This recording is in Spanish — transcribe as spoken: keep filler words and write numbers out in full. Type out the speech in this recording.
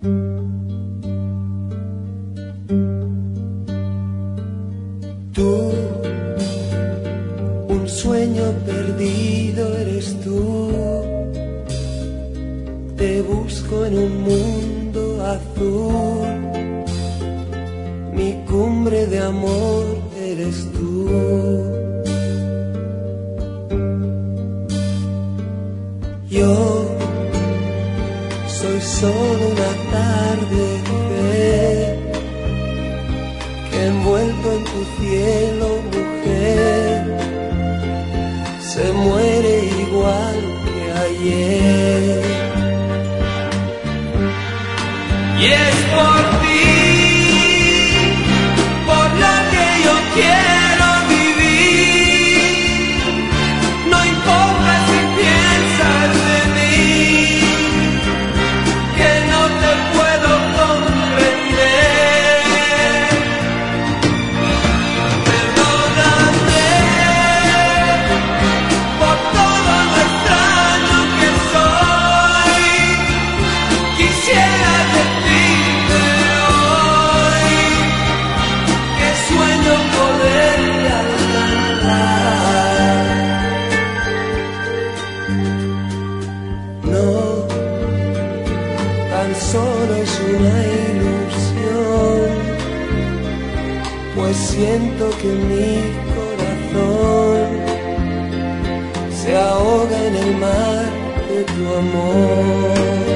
Tú, un sueño perdido eres tú. Te busco en un mundo azul. Mi cumbre de amor eres tú. Yo soy solo una tarde que envuelto en tu cielo, mujer, se muere igual que ayer. Y es por ti, por lo que yo quiero vivir. No importa si piensas de mí, que no te puedo comprender. Perdóname por todo lo extraño que soy. Quisiera decirte hoy que sueño poderte alcanzar. No, tan solo es una ilusión, pues siento que mi corazón se ahoga en el mar de tu amor.